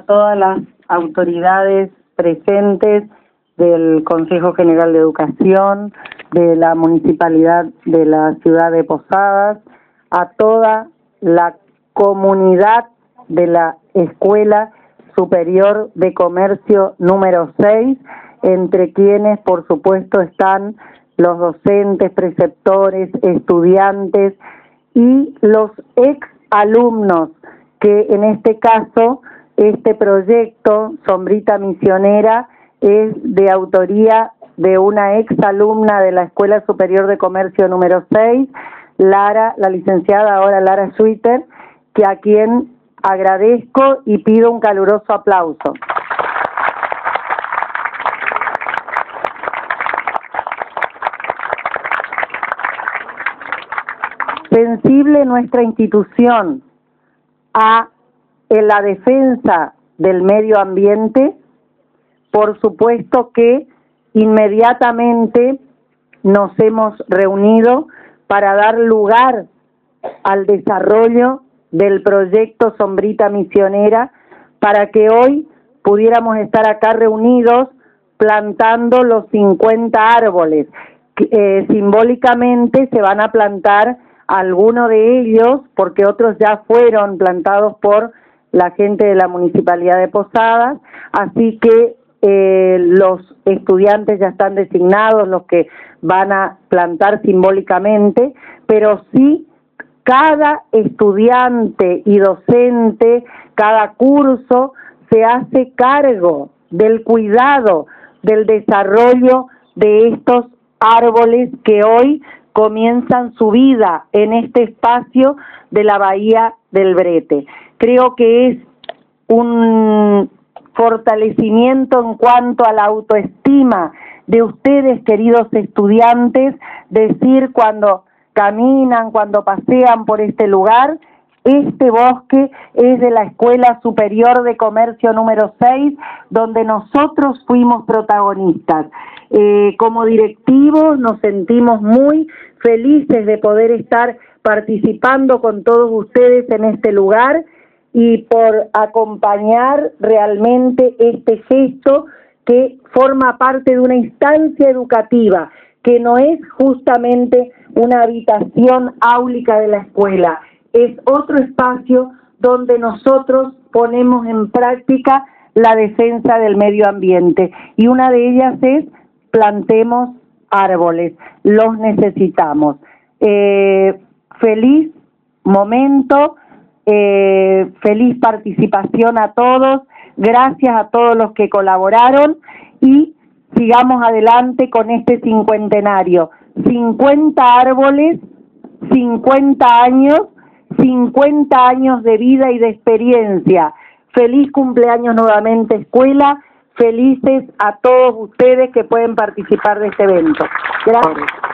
todas las autoridades presentes del Consejo General de Educación, de la Municipalidad de la Ciudad de Posadas, a toda la comunidad de la Escuela Superior de Comercio número 6, entre quienes, por supuesto, están los docentes, preceptores, estudiantes y los ex-alumnos, que en este caso, este proyecto, Sombrita Misionera, es de autoría de una ex-alumna de la Escuela Superior de Comercio número 6, Lara, la licenciada ahora Lara Schwitter, que a quien agradezco y pido un caluroso aplauso. Sensible nuestra institución en la defensa del medio ambiente, por supuesto que inmediatamente nos hemos reunido para dar lugar al desarrollo del proyecto Sombrita Misionera, para que hoy pudiéramos estar acá reunidos plantando los 50 árboles. Simbólicamente se van a plantar algunos de ellos, porque otros ya fueron plantados por la gente de la Municipalidad de Posadas, así que los estudiantes ya están designados, los que van a plantar simbólicamente, pero sí cada estudiante y docente, cada curso se hace cargo del cuidado, del desarrollo de estos árboles que hoy comienzan su vida en este espacio de la Bahía del Brete. Creo que es un fortalecimiento en cuanto a la autoestima de ustedes, queridos estudiantes, decir cuando caminan, cuando pasean por este lugar, este bosque es de la Escuela Superior de Comercio número 6, donde nosotros fuimos protagonistas. Como directivos nos sentimos muy felices de poder estar participando con todos ustedes en este lugar y por acompañar realmente este gesto que forma parte de una instancia educativa, que no es justamente una habitación áulica de la escuela, es otro espacio donde nosotros ponemos en práctica la defensa del medio ambiente, y una de ellas es plantemos árboles, los necesitamos. Feliz momento, feliz participación a todos, gracias a todos los que colaboraron y sigamos adelante con este cincuentenario. 50 árboles, 50 años de vida y de experiencia. Feliz cumpleaños nuevamente, escuela. Felices a todos ustedes que pueden participar de este evento. Gracias.